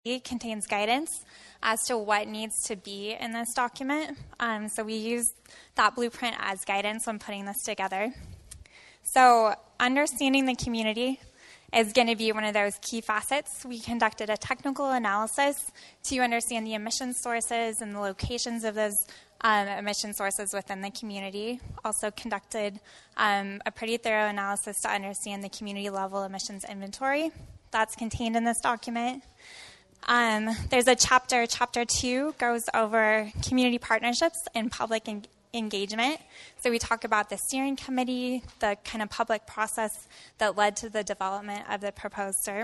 It contains guidance as to what needs to be in this document. So we use that blueprint as guidance when putting this together. So understanding the community is going to be one of those key facets. We conducted a technical analysis to understand the emission sources and the locations of those emission sources within the community. Also conducted a pretty thorough analysis to understand the community level emissions inventory. That's contained in this document. There's a chapter 2 goes over community partnerships and public engagement. So we talk about the steering committee, the kind of public process that led to the development of the proposed SERP.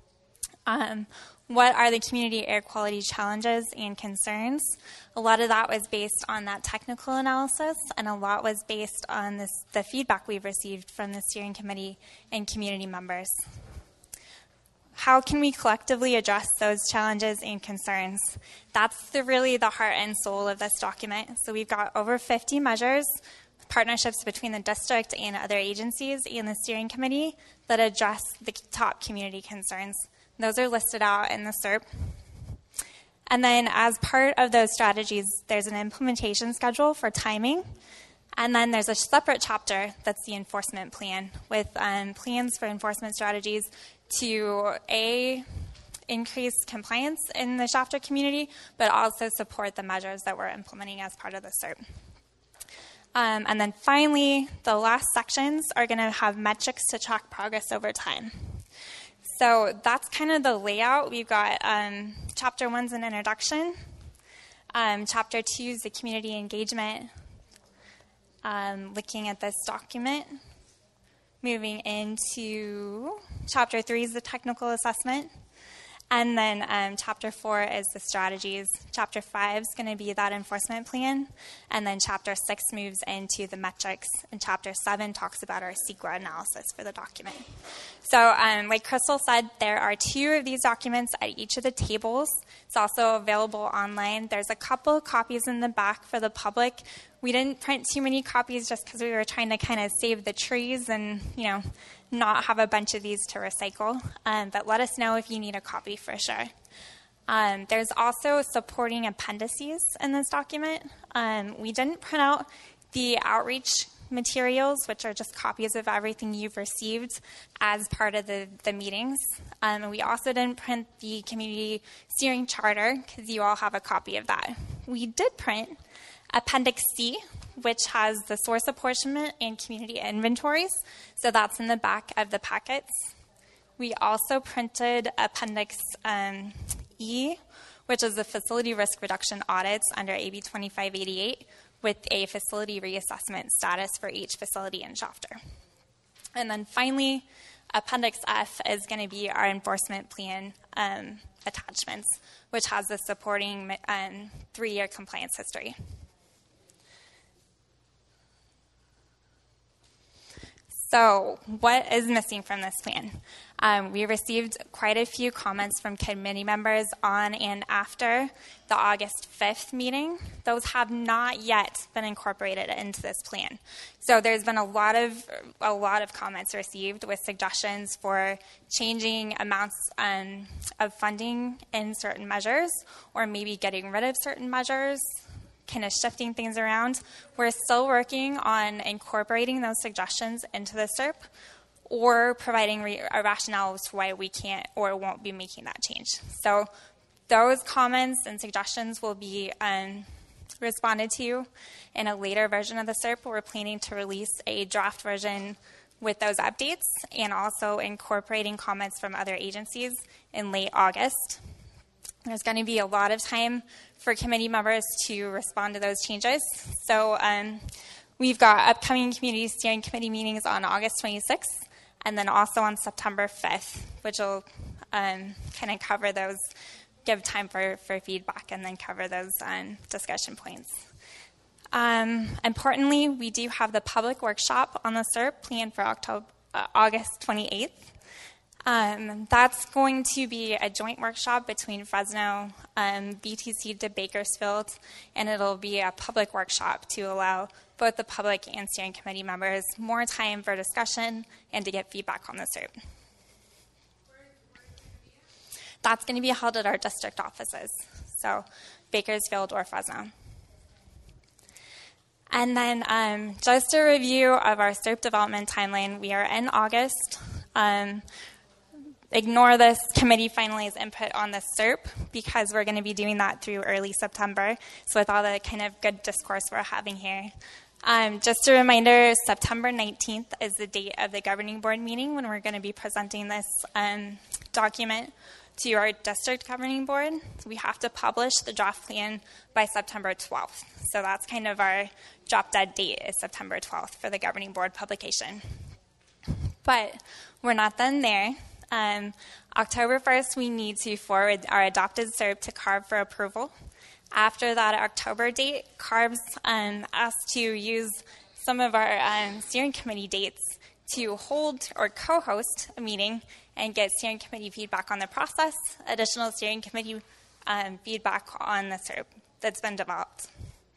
What are the community air quality challenges and concerns? A lot of that was based on that technical analysis, and a lot was based on the feedback we've received from the steering committee and community members. How can we collectively address those challenges and concerns? That's really the heart and soul of this document. So we've got over 50 measures, partnerships between the district and other agencies and the steering committee that address the top community concerns. Those are listed out in the SERP. And then as part of those strategies, there's an implementation schedule for timing. And then there's a separate chapter that's the enforcement plan with plans for enforcement strategies to increase compliance in the Shafter community, but also support the measures that we're implementing as part of the SERP. And then finally, the last sections are going to have metrics to track progress over time. So that's kind of the layout. We've got chapter 1's an introduction. Chapter 2 is the community engagement. Looking at this document. Moving into chapter 3 is the technical assessment. And then chapter 4 is the strategies. Chapter 5 is going to be that enforcement plan. And then chapter 6 moves into the metrics. And chapter 7 talks about our CEQA analysis for the document. So like Crystal said, there are 2 of these documents at each of the tables. It's also available online. There's a couple copies in the back for the public. We didn't print too many copies just because we were trying to kind of save the trees and, not have a bunch of these to recycle. But let us know if you need a copy for sure. There's also supporting appendices in this document. We didn't print out the outreach materials, which are just copies of everything you've received as part of the meetings. We also didn't print the community steering charter because you all have a copy of that. We did print Appendix C, which has the source apportionment and community inventories. So that's in the back of the packets. We also printed Appendix E, which is the facility risk reduction audits under AB 2588 with a facility reassessment status for each facility in Shafter. And then finally, Appendix F is going to be our enforcement plan attachments, which has the supporting 3-year compliance history. So what is missing from this plan? We received quite a few comments from committee members on and after the August 5th meeting. Those have not yet been incorporated into this plan. So there's been a lot of comments received with suggestions for changing amounts of funding in certain measures, or maybe getting rid of certain measures, kind of shifting things around. We're still working on incorporating those suggestions into the SERP or providing a rationale as to why we can't or won't be making that change. So those comments and suggestions will be responded to in a later version of the SERP. We're planning to release a draft version with those updates and also incorporating comments from other agencies in late August. There's going to be a lot of time for committee members to respond to those changes. So we've got upcoming community steering committee meetings on August 26th and then also on September 5th, which will kind of cover those, give time for feedback and then cover those discussion points. Importantly, we do have the public workshop on the SERP planned for August 28th. That's going to be a joint workshop between Fresno, BTC to Bakersfield, and it'll be a public workshop to allow both the public and steering committee members more time for discussion and to get feedback on the SERP. That's going to be held at our district offices, so Bakersfield or Fresno. And then just a review of our SERP development timeline. We are in August. Ignore this committee finalize input on the SERP because we're going to be doing that through early September. So with all the kind of good discourse we're having here. Just a reminder, September 19th is the date of the governing board meeting when we're going to be presenting this document to our district governing board. We have to publish the draft plan by September 12th. So that's kind of our drop dead date is September 12th for the governing board publication. But we're not done there. October 1st, we need to forward our adopted SERP to CARB for approval. After that October date, CARB's asked to use some of our steering committee dates to hold or co-host a meeting and get steering committee feedback on the process, additional steering committee feedback on the SERP that's been developed.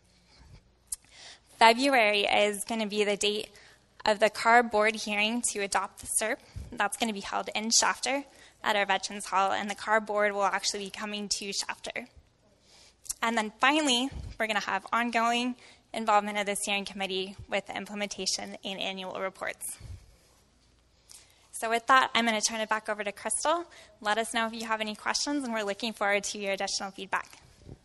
February is going to be the date of the CARB board hearing to adopt the SERP. That's going to be held in Shafter at our Veterans Hall, and the CARB board will actually be coming to Shafter. And then finally, we're going to have ongoing involvement of the steering committee with the implementation and annual reports. So with that, I'm going to turn it back over to Crystal. Let us know if you have any questions, and we're looking forward to your additional feedback.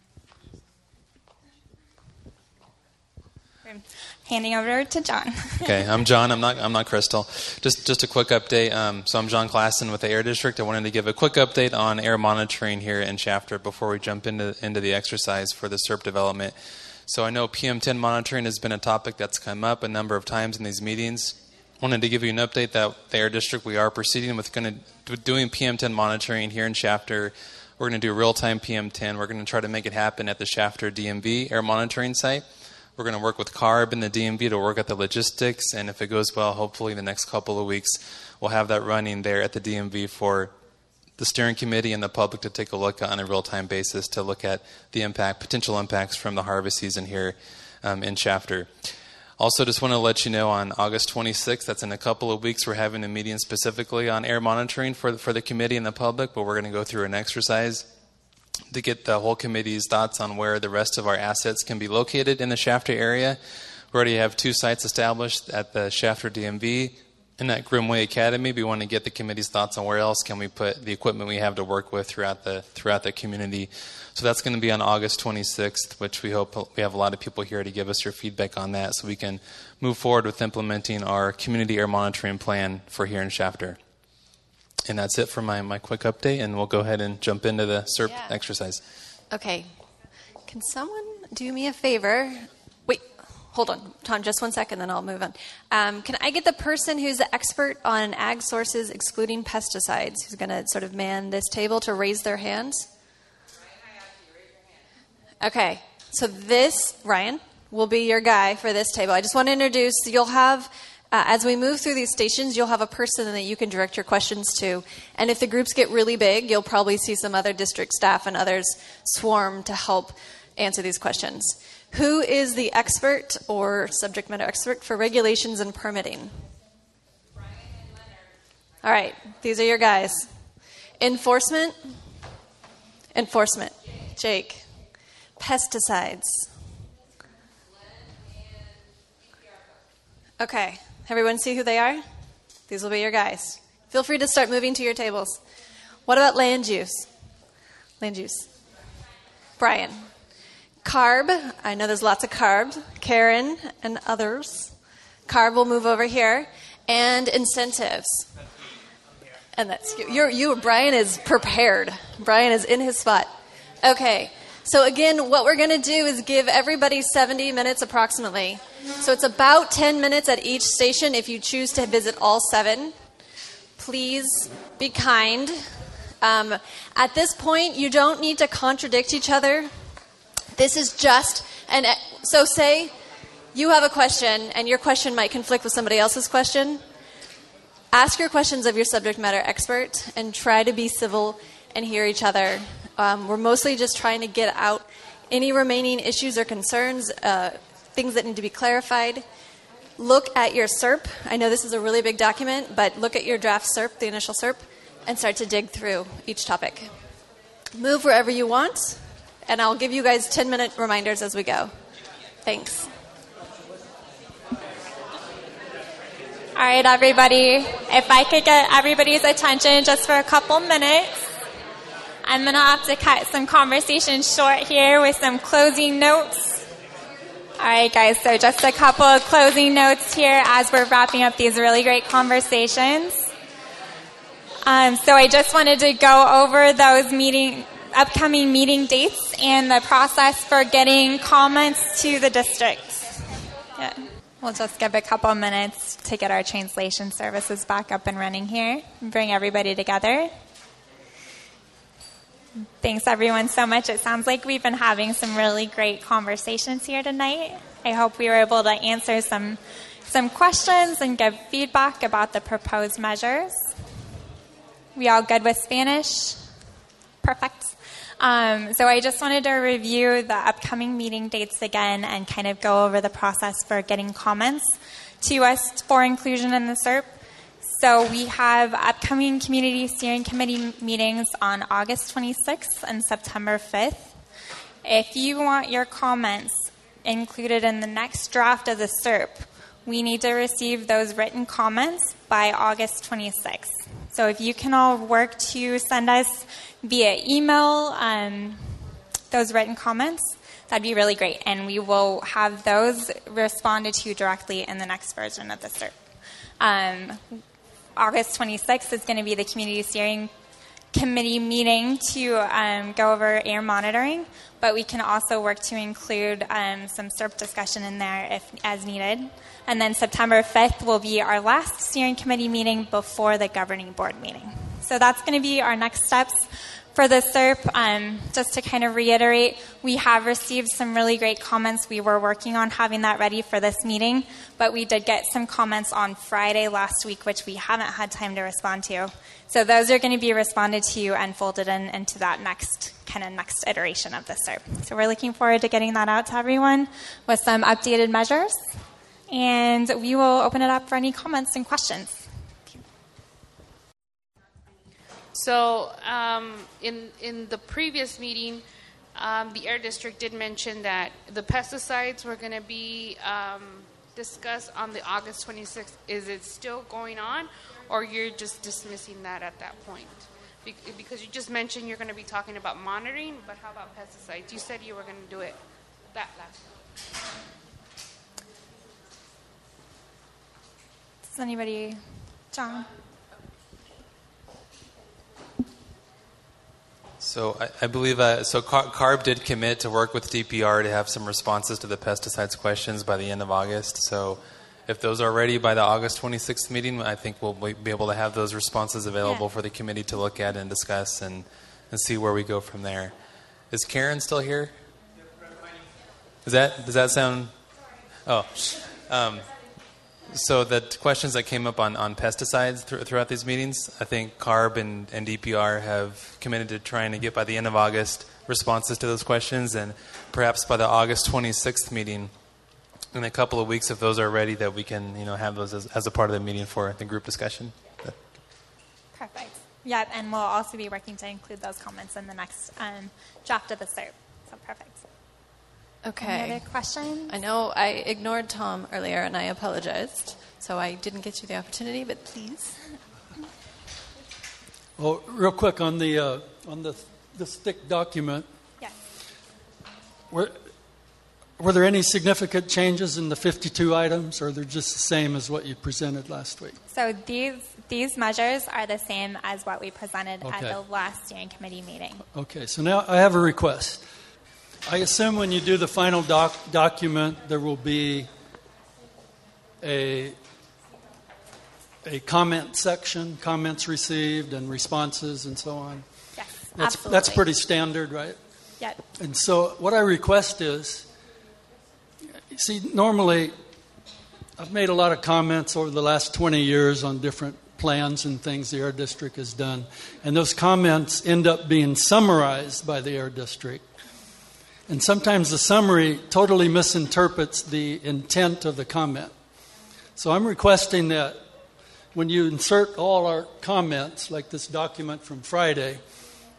Handing over to John. Okay, I'm John. I'm not Crystal. Just a quick update. So I'm John Klassen with the Air District. I wanted to give a quick update on air monitoring here in Shafter before we jump into the exercise for the SERP development. So I know PM10 monitoring has been a topic that's come up a number of times in these meetings. I wanted to give you an update that the Air District, we are proceeding with doing PM10 monitoring here in Shafter. We're going to do real-time PM10. We're going to try to make it happen at the Shafter DMV air monitoring site. We're going to work with CARB and the DMV to work at the logistics, and if it goes well, hopefully in the next couple of weeks, we'll have that running there at the DMV for the steering committee and the public to take a look at on a real-time basis to look at the potential impacts from the harvest season here in Shafter. Also, just want to let you know on August 26th, that's in a couple of weeks, we're having a meeting specifically on air monitoring for the committee and the public, but we're going to go through an exercise to get the whole committee's thoughts on where the rest of our assets can be located in the Shafter area. We already have 2 sites established at the Shafter DMV and at Grimway Academy. We want to get the committee's thoughts on where else can we put the equipment we have to work with throughout the community. So that's going to be on August 26th, which we hope we have a lot of people here to give us your feedback on that so we can move forward with implementing our community air monitoring plan for here in Shafter. And that's it for my quick update, and we'll go ahead and jump into the SERP exercise. Okay. Can someone do me a favor? Wait, hold on. Tom, just 1 second, then I'll move on. Can I get the person who's the expert on ag sources excluding pesticides, who's going to sort of man this table, to raise their hands? Okay. So this, Ryan, will be your guy for this table. I just want to introduce, you'll have... as we move through these stations, you'll have a person that you can direct your questions to. And if the groups get really big, you'll probably see some other district staff and others swarm to help answer these questions. Who is the expert or subject matter expert for regulations and permitting? Brian and Leonard. All right, these are your guys. Enforcement? Enforcement. Jake. Pesticides. Okay. Everyone see who they are? These will be your guys. Feel free to start moving to your tables. What about land use? Land use. Brian. CARB. I know there's lots of CARB. Karen and others. CARB will move over here. And incentives. And that's you. Brian is prepared. Brian is in his spot. Okay. So again, what we're going to do is give everybody 70 minutes approximately. So it's about 10 minutes at each station if you choose to visit all 7. Please be kind. At this point, you don't need to contradict each other. This is just so say you have a question and your question might conflict with somebody else's question. Ask your questions of your subject matter expert and try to be civil and hear each other. We're mostly just trying to get out any remaining issues or concerns, things that need to be clarified. Look at your SERP. I know this is a really big document, but look at your draft SERP, the initial SERP, and start to dig through each topic. Move wherever you want, and I'll give you guys 10-minute reminders as we go. Thanks. All right, everybody, if I could get everybody's attention just for a couple minutes. I'm going to have to cut some conversation short here with some closing notes. All right, guys, so just a couple of closing notes here as we're wrapping up these really great conversations. So I just wanted to go over those upcoming meeting dates and the process for getting comments to the district. Yeah. We'll just give a couple minutes to get our translation services back up and running here and bring everybody together. Thanks, everyone, so much. It sounds like we've been having some really great conversations here tonight. I hope we were able to answer some questions and give feedback about the proposed measures. We all good with Spanish? Perfect. So I just wanted to review the upcoming meeting dates again and kind of go over the process for getting comments to us for inclusion in the SERP. So we have upcoming Community Steering Committee meetings on August 26th and September 5th. If you want your comments included in the next draft of the SERP, we need to receive those written comments by August 26th. So if you can all work to send us via email those written comments, that'd be really great. And we will have those responded to directly in the next version of the SERP. August 26th is going to be the Community Steering Committee meeting to go over air monitoring, but we can also work to include some SERP discussion in there if as needed. And then September 5th will be our last steering committee meeting before the governing board meeting. So that's going to be our next steps for the SERP. Just to kind of reiterate, we have received some really great comments. We were working on having that ready for this meeting, but we did get some comments on Friday last week, which we haven't had time to respond to. So those are going to be responded to and folded into that next iteration of the SERP. So we're looking forward to getting that out to everyone with some updated measures. And we will open it up for any comments and questions. So in the previous meeting, the Air District did mention that the pesticides were going to be discussed on the August 26th. Is it still going on, or you're just dismissing that at that point? Because you just mentioned you're going to be talking about monitoring, but how about pesticides? You said you were going to do it that last time. Does anybody, John? So I believe CARB did commit to work with DPR to have some responses to the pesticides questions by the end of August. So if those are ready by the August 26th meeting, I think we'll be able to have those responses available for the committee to look at and discuss and see where we go from there. Is Karen still here? Does that sound? Oh. So the questions that came up on pesticides throughout these meetings, I think CARB and DPR have committed to trying to get by the end of August responses to those questions, and perhaps by the August 26th meeting, in a couple of weeks, if those are ready, that we can have those as a part of the meeting for the group discussion. Perfect. Yeah, and we'll also be working to include those comments in the next draft of the SERP. So perfect. Okay. Any other questions? I know I ignored Tom earlier, and I apologized, so I didn't get you the opportunity, but please. Well, real quick on the stick document. Yes. Were there any significant changes in the 52 items, or they're just the same as what you presented last week? So these measures are the same as what we presented at the last steering committee meeting. Okay, so now I have a request. I assume when you do the final document, there will be a comment section, comments received and responses and so on. Yes, absolutely. That's pretty standard, right? Yep. And so what I request is, see, normally I've made a lot of comments over the last 20 years on different plans and things the Air District has done, and those comments end up being summarized by the Air District. And sometimes the summary totally misinterprets the intent of the comment. So I'm requesting that when you insert all our comments, like this document from Friday,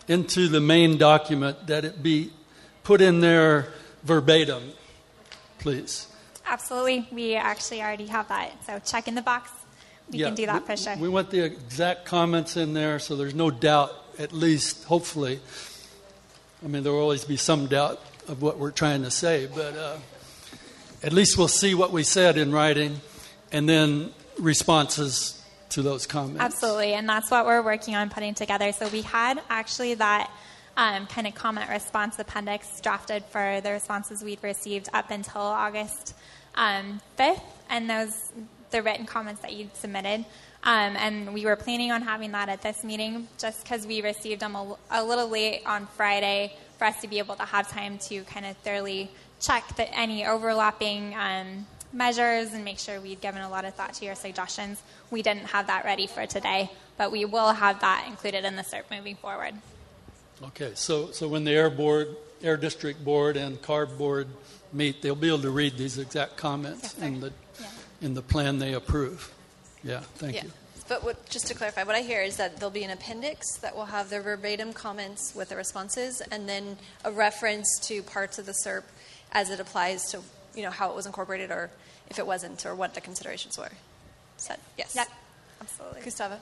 into the main document, that it be put in there verbatim, please. Absolutely. We actually already have that. So check in the box. We can do that for sure. We want the exact comments in there so there's no doubt, at least, hopefully. I mean, there will always be some doubt of what we're trying to say, but at least we'll see what we said in writing and then responses to those comments. Absolutely, and that's what we're working on putting together. So we had actually that kind of comment response appendix drafted for the responses we'd received up until August 5th, and the written comments that you'd submitted. And we were planning on having that at this meeting just because we received them a little late on Friday for us to be able to have time to kind of thoroughly check any overlapping measures and make sure we'd given a lot of thought to your suggestions. We didn't have that ready for today, but we will have that included in the SERP moving forward. Okay, so when the Air District Board and CARB Board meet, they'll be able to read these exact comments in the plan they approve. Yeah, thank you. But just to clarify, what I hear is that there'll be an appendix that will have their verbatim comments with the responses, and then a reference to parts of the SERP as it applies to, how it was incorporated, or if it wasn't, or what the considerations were. Said yes. Yep, absolutely. Gustavo.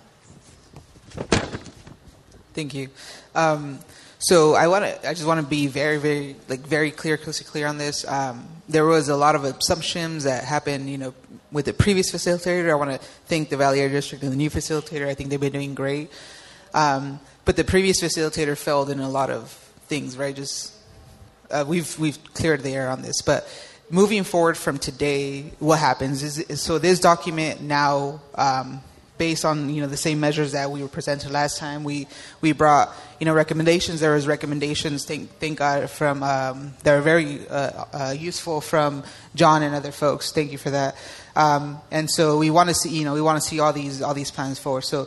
Thank you. So I just want to be very, very, very clear, crystal clear on this. There was a lot of assumptions that happened, with the previous facilitator. I want to thank the Valley Air District and the new facilitator. I think they've been doing great. But the previous facilitator failed in a lot of things, right? Just we've cleared the air on this. But moving forward from today, what happens is so this document now, based on the same measures that we were presented last time, we brought recommendations. There was recommendations, thank God, from that are very useful from John and other folks. Thank you for that. And so we want to see all these plans forward. So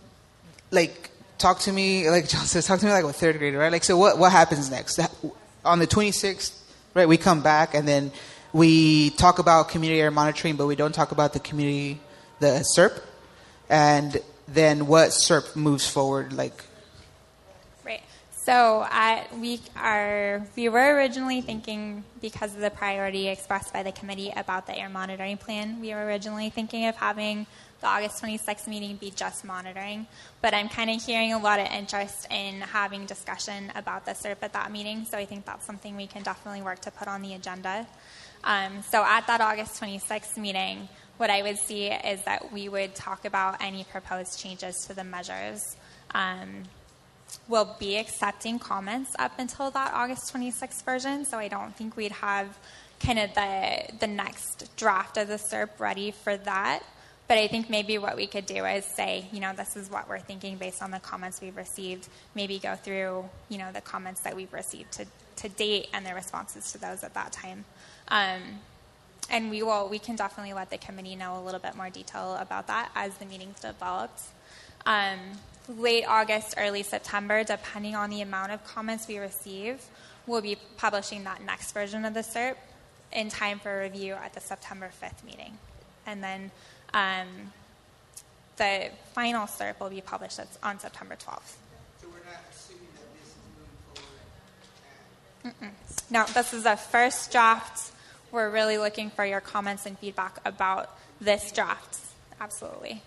talk to me, like John says, talk to me like a third grader, right? So what happens next? On the 26th, right? We come back and then we talk about community air monitoring, but we don't talk about the SERP. And then what SERP moves forward like? Right. So we were originally thinking, because of the priority expressed by the committee about the air monitoring plan, we were originally thinking of having the August 26th meeting be just monitoring. But I'm kind of hearing a lot of interest in having discussion about the SERP at that meeting, so I think that's something we can definitely work to put on the agenda. So at that August 26th meeting, what I would see is that we would talk about any proposed changes to the measures. We'll be accepting comments up until that August 26th version, so I don't think we'd have kind of the next draft of the SERP ready for that. But I think maybe what we could do is say, this is what we're thinking based on the comments we've received. Maybe go through, the comments that we've received to date and the responses to those at that time. And we can definitely let the committee know a little bit more detail about that as the meetings develops. Late August, early September, depending on the amount of comments we receive, we'll be publishing that next version of the SERP in time for review at the September 5th meeting. And then the final SERP will be published on September 12th. So we're not assuming that this is moving forward? No, this is a first draft. We're really looking for your comments and feedback about this draft. Absolutely.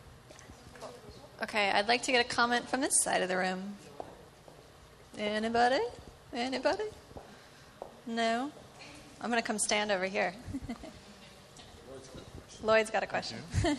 Okay, I'd like to get a comment from this side of the room. Anybody? No? I'm going to come stand over here. Lloyd's got a question.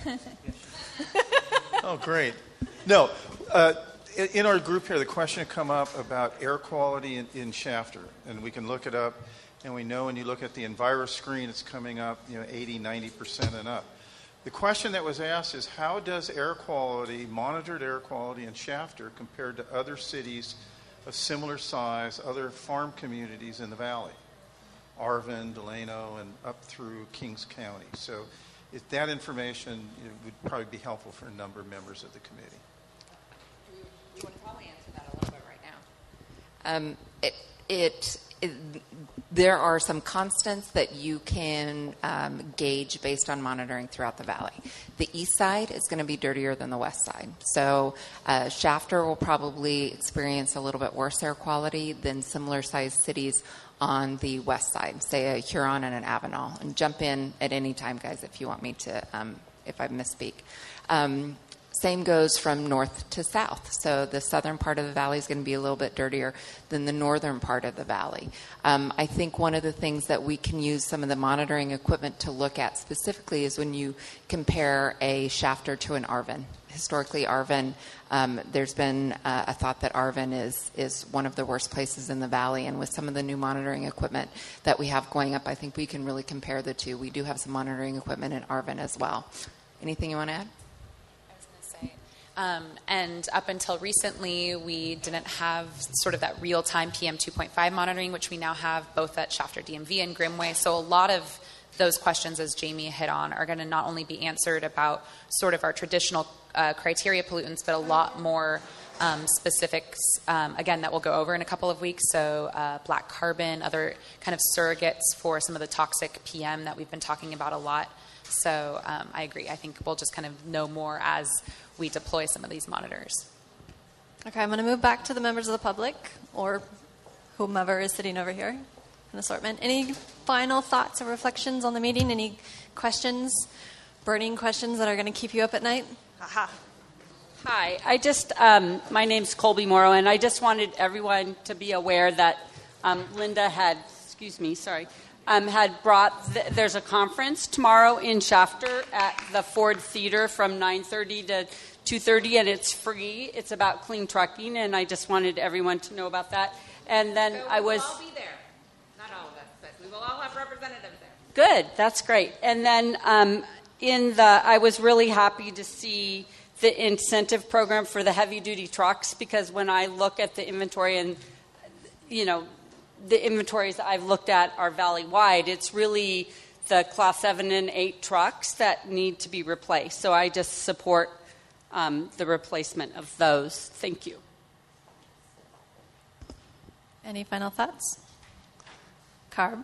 Oh, great. No, in our group here, the question had come up about air quality in Shafter, and we can look it up. And we know when you look at the Enviro screen, it's coming up 80, 90% and up. The question that was asked is, how does monitored air quality in Shafter compared to other cities of similar size, other farm communities in the valley? Arvin, Delano, and up through Kings County. So that information would probably be helpful for a number of members of the committee. We would probably answer that a little bit right now. there are some constants that you can gauge based on monitoring throughout the valley. The east side is going to be dirtier than the west side. So Shafter will probably experience a little bit worse air quality than similar-sized cities on the west side, say a Huron and an Avenal. And jump in at any time, guys, if you want me to, if I misspeak. Same goes from north to south. So the southern part of the valley is going to be a little bit dirtier than the northern part of the valley. I think one of the things that we can use some of the monitoring equipment to look at specifically is when you compare a Shafter to an Arvin. Historically, Arvin, there's been a thought that Arvin is one of the worst places in the valley. And with some of the new monitoring equipment that we have going up, I think we can really compare the two. We do have some monitoring equipment in Arvin as well. Anything you want to add? And up until recently, we didn't have sort of that real-time PM 2.5 monitoring, which we now have both at Shafter DMV and Grimway. So a lot of those questions, as Jamie hit on, are going to not only be answered about sort of our traditional criteria pollutants, but a lot more specifics, again, that we'll go over in a couple of weeks. So black carbon, other kind of surrogates for some of the toxic PM that we've been talking about a lot. So I agree. I think we'll just kind of know more as we deploy some of these monitors. Okay, I'm going to move back to the members of the public or whomever is sitting over here in assortment. Any final thoughts or reflections on the meeting? Any questions, burning questions that are going to keep you up at night? Aha. Hi, my name's Colby Morrow, and I just wanted everyone to be aware that Linda had brought, there's a conference tomorrow in Shafter at the Ford Theater from 9:30 to 2:30, and it's free. It's about clean trucking, and I just wanted everyone to know about that. And then so we will all be there. Not all of us, but we will all have representatives there. Good, that's great. And then I was really happy to see the incentive program for the heavy-duty trucks, because when I look at the inventory and, the inventories I've looked at are valley-wide, it's really the Class 7 and 8 trucks that need to be replaced. So I just support the replacement of those. Thank you. Any final thoughts? Carb?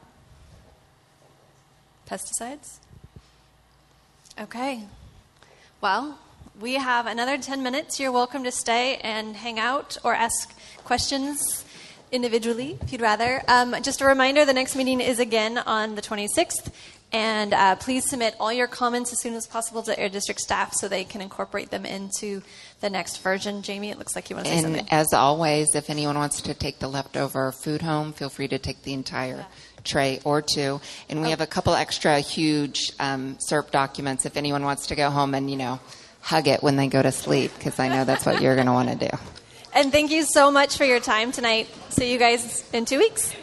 Pesticides? Okay. Well, we have another 10 minutes. You're welcome to stay and hang out or ask questions individually, if you'd rather. Just a reminder, the next meeting is again on the 26th. And please submit all your comments as soon as possible to Air District staff so they can incorporate them into the next version. Jamie, it looks like you want to say something. And as always, if anyone wants to take the leftover food home, feel free to take the entire tray or two. And we have a couple extra huge SERP documents if anyone wants to go home and, hug it when they go to sleep, because I know that's what you're going to want to do. And thank you so much for your time tonight. See you guys in 2 weeks.